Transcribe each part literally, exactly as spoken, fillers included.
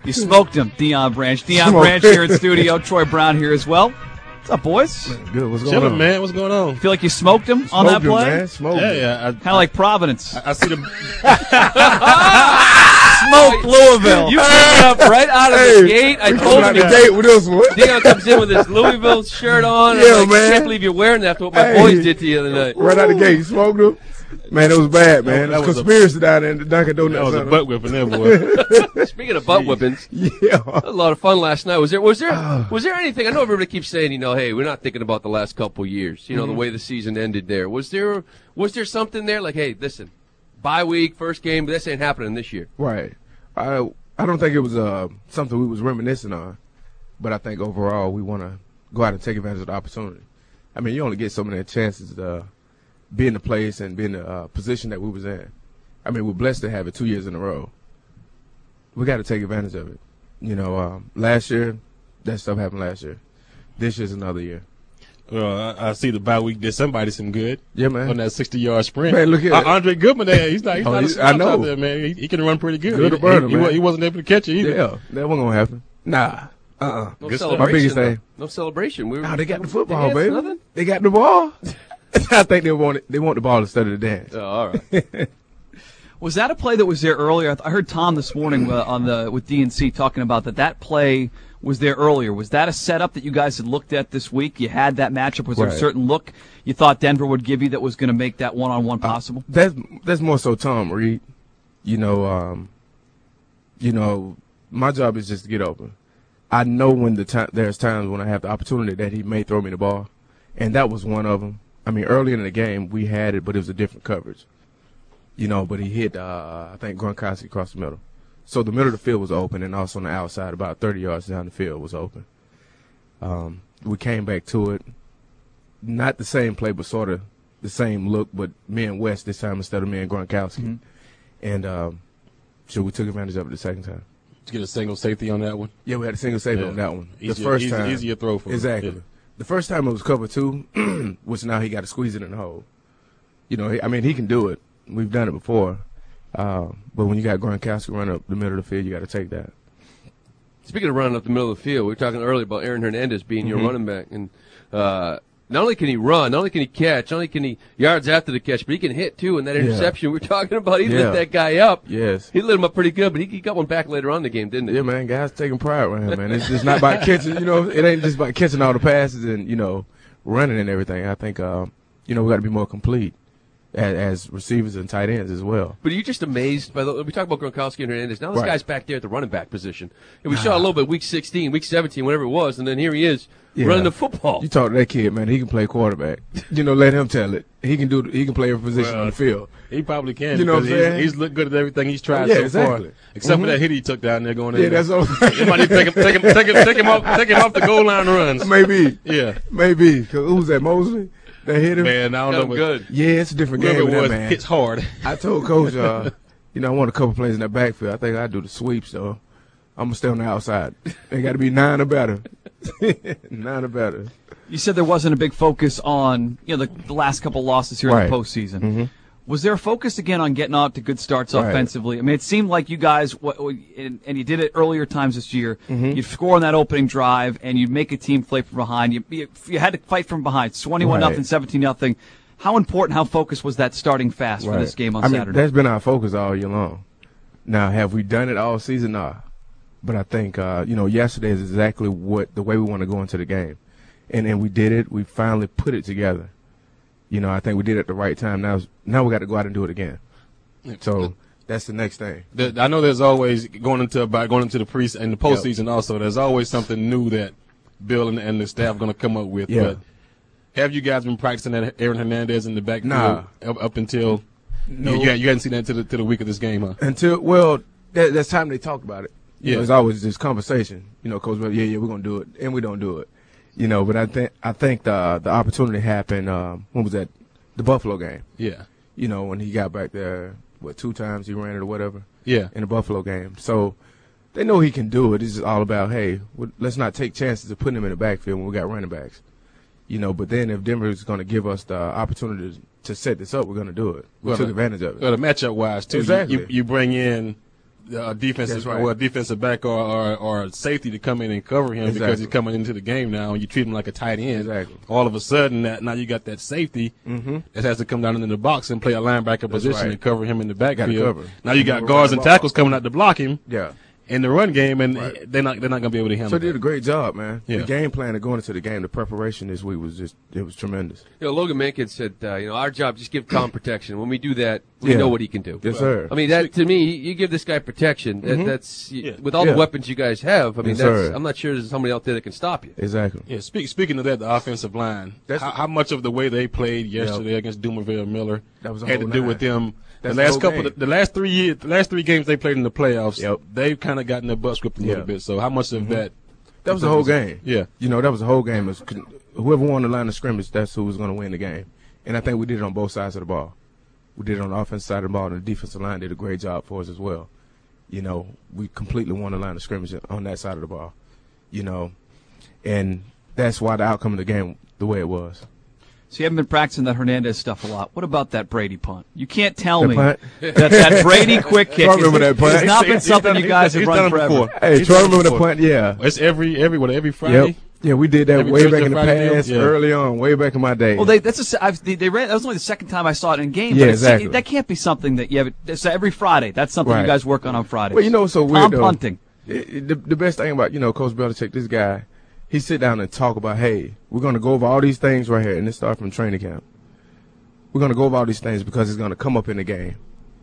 You smoked him, Deion Branch. Deion Branch here in studio. Troy Brown here as well. What's up, boys? Good. What's going Chilling, on, man? What's going on? You feel like you smoked him Smoked on that him, play? man. Smoked Yeah, him. yeah. Kind of like Providence. I, I see the. Smoked Louisville. You picked it up right out of Hey, the gate. I we told coming out you. the gate with this one. Deion comes in with his Louisville shirt on. Yeah, I'm like, man. I can't believe you're wearing that after what my Hey. boys did to you the other night. Right out the gate, smoked him. Man, it was bad, man. That It was was a- conspiracy down there in the Dunkin' Donuts. That was a Center. butt whipping there, boy. Speaking of butt whippings, Yeah. a lot of fun last night. Was there? Was there? Was there anything? I know everybody keeps saying, you know, hey, we're not thinking about the last couple years. You know, Mm-hmm. the way the season ended there. Was there? Was there something there? Like, hey, listen, bye week, first game, but this ain't happening this year. Right. I I don't think it was uh, something we was reminiscing on, but I think overall we want to go out and take advantage of the opportunity. I mean, you only get so many chances to uh, be in the place and be in the uh, position that we was in. I mean, we're blessed to have it two years in a row. We got to take advantage of it. You know, um, last year, that stuff happened last year. This year's another year. Well, I, I see the bye week did somebody some good. Yeah, man. On that sixty-yard sprint. Man, look at uh, it. Andre Goodman there. He's not, he's Oh, not a he's- I slouch know. out there, man. He, he can run pretty good. Good he, to burn him, he, he, man. he wasn't able to catch it either. Yeah, that wasn't going to happen. Nah. Uh-uh. No Good stuff. celebration. My biggest though. thing. No celebration. We were, Nah, they got the football, dance, baby. nothing? They got the ball. I think they want it. They want the ball instead of the dance. Oh, all right. Was that a play that was there earlier? I, th- I heard Tom this morning uh, on the with D N C talking about that. That play was there earlier. Was that a setup that you guys had looked at this week? You had that matchup. Was there a Right. certain look you thought Denver would give you that was going to make that one-on-one possible? That's that's more so Tom Reed. You know, um, you know, my job is just to get open. I know when the time there's times when I have the opportunity that he may throw me the ball, and that was one of them. I mean, early in the game we had it, but it was a different coverage. You know, but he hit uh, I think Gronkowski across the middle, so the middle of the field was open, and also on the outside, about thirty yards down the field, was open. Um, we came back to it, not the same play, but sort of the same look, but me and West this time instead of me and Gronkowski. Mm-hmm. And um, so we took advantage of it the second time. Did you get a single safety on that one? Yeah, we had a single safety Yeah. on that one. Easier, the first easy, time. Easier throw for him. Exactly. Yeah. The first time it was cover two, which now he got to squeeze it in the hole. You know, he, I mean, he can do it. We've done it before. Uh, but when you got Gronkowski running up the middle of the field, you got to take that. Speaking of running up the middle of the field, we were talking earlier about Aaron Hernandez being your Mhm. running back, and uh, not only can he run, not only can he catch, not only can he yards after the catch, but he can hit too. And that Yeah. interception we were talking about, he Yeah. lit that guy up. Yes. He lit him up pretty good, but he, he got one back later on in the game, didn't he? Yeah, man, guys taking pride around him, man. It's just not about catching, you know, it ain't just about catching all the passes and, you know, running and everything. I think, uh, you know, we got to be more complete as, as receivers and tight ends as well. But are you just amazed by the? We talk about Gronkowski and Hernandez. Now this Right. guy's back there at the running back position, and we saw a little bit week sixteen, week seventeen, whatever it was, and then here he is Yeah. running the football. You talk to that kid, man, he can play quarterback. You know, let him tell it. He can do, he can play every position Well, on the field. He probably can. You know what because I'm saying? He's, he's looked good at everything he's tried Yeah, so exactly. far. Except for Mhm. that hit he took down there going Yeah, in. that's all. You might need to take him, take him, take him, take him off, take him off the goal line runs. Maybe, Yeah, maybe. Cause who's that, Mosley? That hit him? man. I don't Got know. him But good. Yeah, it's a different whoever game it with was that, man. hits hard. I told Coach, uh, you know, I want a couple plays in that backfield. I think I do the sweeps, so I'm gonna stay on the outside. They got to be nine or better. Nine or better. You said there wasn't a big focus on you know the, the last couple losses here in Right. the postseason. Mhm. Was there a focus again on getting out to good starts Right. offensively? I mean, it seemed like you guys, what- what- and and you did it earlier times this year. Mhm. You'd score on that opening drive, and you'd make a team play from behind. You you, you had to fight from behind. It's twenty-one Right. nothing, seventeen nothing. How important, how focused was that starting fast for Right. this game on I mean, Saturday? that's been our focus all year long. Now, have we done it all season? Nah. But I think, uh, you know, yesterday is exactly what the way we want to go into the game. And and we did it. We finally put it together. You know, I think we did it at the right time. Now, now we got to go out and do it again. So that's the next thing. The- I know there's always going into about going into the pre and the postseason also. There's always something new that Bill and, and the staff are going to come up with. Yeah. But have you guys been practicing that Aaron Hernandez in the backfield Nah. up, up until No. you, you, you hadn't seen that to the to the week of this game, huh? Until, well, that, that's time they talk about it. You Yeah. know, it's always this conversation. You know, Coach, Bell, yeah, yeah, we're gonna do it, and we don't do it. You know, but I think I think the the opportunity happened. Um, when was that? The Buffalo game. Yeah, You know, when he got back there, what two times he ran it or whatever yeah. in the Buffalo game. So they know he can do it. It's just all about, hey, w- let's not take chances of putting him in the backfield when we got running backs. You know, but then if Denver is going to give us the opportunity to set this up, we're going to do it. We Well, took advantage of it. Well, the matchup wise too, you- Exactly. you, you bring in a defensive That's right. well, a defensive back or, or or a safety to come in and cover him Exactly. because he's coming into the game now, and you treat him like a tight end. Exactly. All of a sudden, that now you got that safety Mm-hmm. that has to come down into the box and play a linebacker position right. and cover him in the backfield. cover. Now you got Run guards the and ball. tackles coming out to block him Yeah. in the run game, and Right. they're not they're not going to be able to handle. So they that. did a great job, man. Yeah. The game plan of going into the game, the preparation this week was just it was tremendous. You know, Logan Mankins said, uh, you know, our job just give Tom protection. When we do that, we Yeah. know what he can do. Yes, sir. I mean, that to me, you give this guy protection. That, that's Yeah. with all Yeah. the weapons you guys have. I mean, Yes, that's, sir. I'm not sure there's somebody out there that can stop you. Exactly. Yeah, speak, speaking of that, the offensive line, That's- how, how much of the way they played yesterday against Dumerville Miller That was a had to whole do nine. with them. The That's the last whole couple, game. of, the last three years, the last three games they played in the playoffs, Yep. they've kind of gotten their butts whipped a Yeah. little bit. So how much of that? That was the whole game. Yeah. You know, that was the whole game. It was, whoever won the line of scrimmage, that's who was going to win the game. And I think we did it on both sides of the ball. We did it on the offensive side of the ball, and the defensive line did a great job for us as well. You know, we completely won the line of scrimmage on that side of the ball. You know, and that's why the outcome of the game the way it was. So you haven't been practicing that Hernandez stuff a lot. What about that Brady punt? You can't tell The me punt? that that Brady quick kick I remember is, that punt. has not been He's- he's something done- you guys he's have done run it forever. before. Hey, He's Troy done it remember the before. punt? Yeah. It's every every what every Friday. Yep. Yeah, we did that Every way Thursday, back in the Friday deal? past, Yeah. early on, way back in my day. Well, they that's a, se- I've, they, they ran. That was only the second time I saw it in game. Yeah, but it's, exactly. that can't be something that you have. It's every Friday. That's something Right. you guys work on on Friday. Well, you know what's so weird, Tom though? punting. It- it- the, the best thing about, you know, Coach Belichick, this guy, he sit down and talk about, hey, we're going to go over all these things right here, and this starts from training camp. We're going to go over all these things because it's going to come up in the game.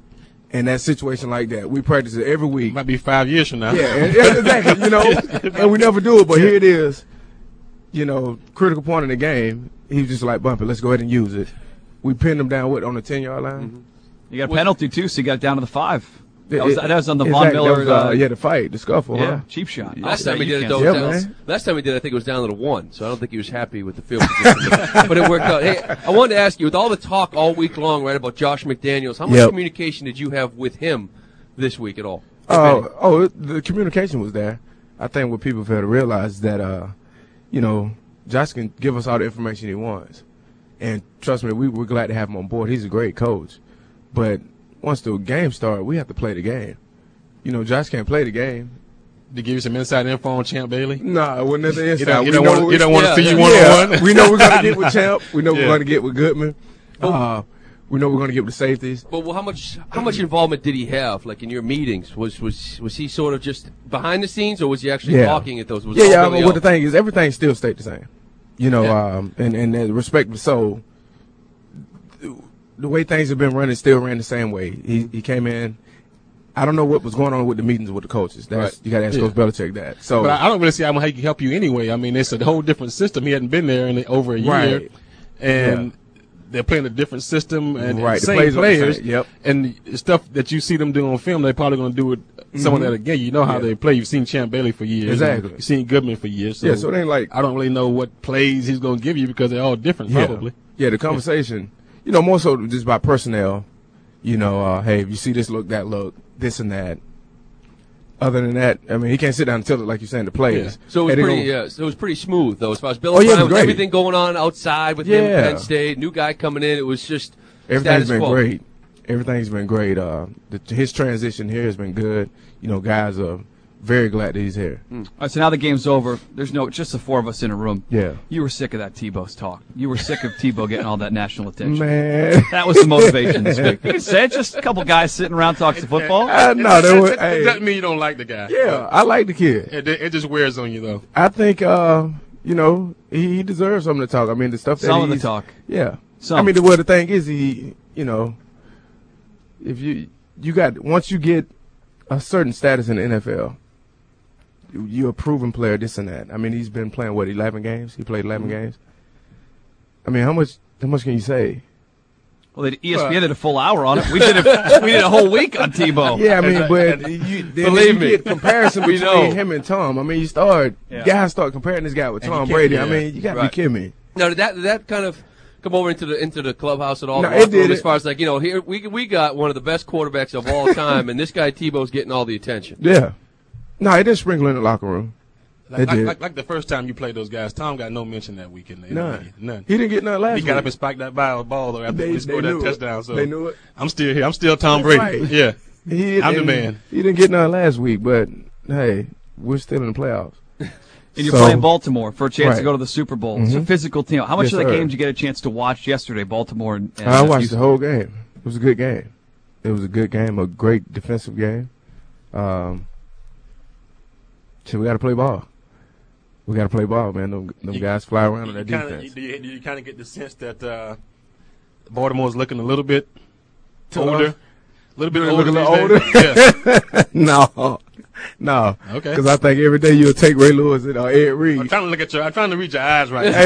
And that situation like that, we practice it every week. Might be five years from now. Yeah, and, and exactly, you know, and we never do it, but here it is, you know, critical point in the game. He was just like, bump it, let's go ahead and use it. We pinned him down, what, on the ten-yard line? You got a penalty too, so you got it down to the five. That It- was, that was on the exactly, Von that Miller. was, uh, uh, yeah, the fight, the scuffle, yeah, huh? cheap shot. Last Oh, time he you did it, can't- though, Yeah, it was down, man. last time he did, I think it was down to the one. So I don't think he was happy with the field position, but it worked out. Hey, I wanted to ask you, with all the talk all week long, right, about Josh McDaniels, how much Yep. communication did you have with him this week at all? If Oh, any? oh, it- the communication was there. I think what people fail to realize is that, uh, you know, Josh can give us all the information he wants. And trust me, we, we're glad to have him on board. He's a great coach. But once the game starts, we have to play the game. You know, Josh can't play the game. To give you some inside info on Champ Bailey. Nah, it wasn't the inside. You don't, you We don't know want we- you don't want to yeah, see you yeah. one on one. we know we're going to get with Champ. We know Yeah. we're going to get with Goodman. Uh, we know we're going to get with the safeties. But well, how much how much involvement did he have, like in your meetings? Was was was he sort of just behind the scenes, or was he actually Yeah. talking at those? Was Yeah, it yeah. I ultimately mean, what the all- thing is, everything still stayed the same. You know, Yeah. um, and and uh, respect. So the way things have been running still ran the same way. He he came in. I don't know what was going on with the meetings with the coaches. That's Right. you got to ask Yeah. Coach Belichick that. So But I, I don't really see how he can help you anyway. I mean, it's a whole different system. He hadn't been there in over a year, Right. and Yeah. they're playing a different system and, and Right, the same plays are the players. same, yep. And stuff that you see them do on film, they're probably going to do it some of that again. You know how Mm-hmm. Yeah. they play. You've seen Champ Bailey for years. Exactly. You've seen Goodman for years. So yeah, so it ain't like I don't really know what plays he's going to give you because they're all different, yeah. probably. Yeah, the conversation. You know, more so just about personnel. You know, uh, hey, if you see this look, that look, this and that. Other than that, I mean, he can't sit down and tell it like you're saying the plays. So it was Hey, they pretty. gonna- Uh, so it was pretty smooth, though, as far as Bill Oh, yeah, it was O'Brien, with great. everything going on outside with him, Yeah. Penn State, new guy coming in. It was just Everything's status been quo. great. Everything's been great. Uh, the, his transition here has been good. You know, guys are very glad that he's here. All right, so now the game's over. There's no, just the four of us in a room. Yeah. You were sick of that Tebow's talk. You were sick of Tebow getting all that national attention. Man. That was the motivation this week. You can say it's just a couple guys sitting around talking some football. I know. It, That was, it, it hey, doesn't mean you don't like the guy. yeah, I like the kid. It, it just wears on you, though. I think, uh, you know, he, he deserves something to talk. I mean, the stuff that Some of the he's- talk. Yeah. Some. I mean, the, well, the thing is, he, you know, if you, you got, once you get a certain status in the N F L, you- you're a proven player, this and that. I mean, he's been playing, what, eleven games? He played eleven games? I mean, how much, how much can you say? Well, the E S P N did a full hour on it. We did a, we did a whole week on Tebow. Yeah, I mean, but you, then Believe you me. get comparison We between know. him and Tom. I mean, you start, Yeah. guys start comparing this guy with And you Tom can't- Brady. yeah. I mean, you got to Right. be kidding me. Now, did that did that kind of come over into the into the clubhouse at all? No, The it locker room, did. As far as like you know, here we we got one of the best quarterbacks of all time, and this guy Tebow's getting all the attention. Yeah. No, it didn't sprinkle in the locker room. Like, It like, did. like, like the first time you played those guys, Tom got no mention that weekend. None. None. He didn't get none last He got week. up and spiked that ball, ball though, after They- he scored they that knew it. touchdown. So They knew it. I'm still here. I'm still Tom That's Brady. right. Yeah. He I'm the didn't- man. He didn't get none last week, but hey, we're still in the playoffs. And you're So- playing Baltimore for a chance to Right. go to the Super Bowl. It's a Mhm. physical team. How much Yes, of that sir. game did you get a chance to watch yesterday, Baltimore and, and I uh, watched Houston? the whole game. It was a good game. It was a good game, a great defensive game. Um, so we got to play ball. We got to play ball, man. Them, them You- guys fly around on You that kinda, defense. do you, do you kind of get the sense that uh, Baltimore's looking a little bit Tough. older? A little bit They older. look a little these days? Yeah. no, no. Okay. Because I think every day you'll take Ray Lewis and or Ed I'm Reed. trying to look at your. I'm trying to read your eyes right now. Hey,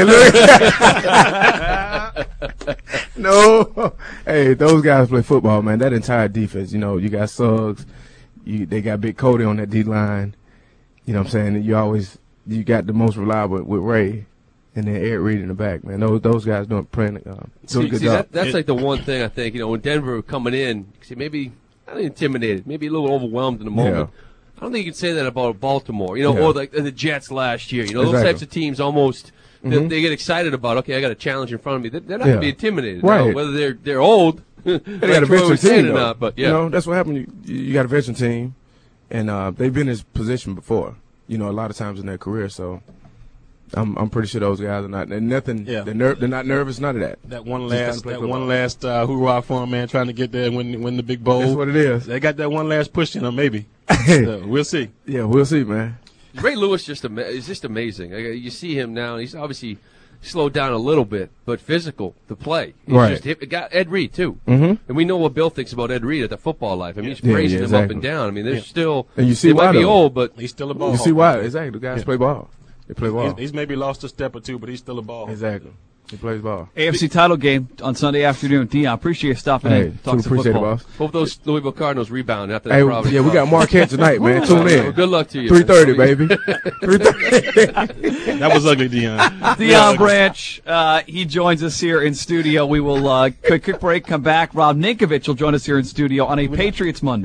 look. No. Hey, those guys play football, man. That entire defense, you know, you got Suggs. You, they got Big Cody on that D line. You know what I'm saying? You always, you got the most reliable with Ray. And then Ed Reed in the back, man. Those those guys doing playing, uh, doing See, a good see, job. that, that's It- like the one thing I think, you know, when Denver coming in, see, maybe not intimidated, maybe a little overwhelmed in the moment. I don't think you can say that about Baltimore, you know, Yeah. or like the Jets last year. You know, those Exactly. types of teams almost they, Mhm. they get excited about. Okay, I got a challenge in front of me. They're, they're not Yeah. going to be intimidated, Right. Now, whether they're they're old. They got a veteran team, or though. not, but yeah. You know, that's what happened. You, you got a veteran team, and uh, they've been in this position before. You know, a lot of times in their career. So, I'm I'm pretty sure those guys are not. They're nothing. Yeah. They're ner- They're not nervous. None of that. That one Just trying last, to play that football. one last uh, hoorah for him, man, trying to get there and win, win the big bowl. That's what it is. They got that one last push in them, maybe. So, we'll see. Yeah, we'll see, man. Ray Lewis just ama- is just amazing. Like, You see him now; he's obviously slowed down a little bit, but physical to play. He's Right. just hit, got Ed Reed too, Mm-hmm. and we know what Bill thinks about Ed Reed at the football life. I mean, he's Yeah, praising yeah, him up exactly. and down. I mean, there's Yeah. still And you see they why, might be though. old, but He's still a ball. You see hawk. why? Exactly. The guys Yeah. play ball. They play ball. He's, he's maybe lost a step or two, but he's still a ball. hawk. Exactly. He plays ball. A F C title game on Sunday afternoon. Dion, appreciate you stopping Hey, in. Talk too some appreciate it, football. boss. hope those Louisville Cardinals rebound after that Hey, Providence yeah, we got loss. Marquette tonight, man. Tune Well, in. good luck to you. Three thirty, baby. Three thirty. That was ugly, Dion. Dion Branch, uh, he joins us here in studio. We will uh, quick, quick break, come back. Rob Ninkovich will join us here in studio on a Patriots Monday.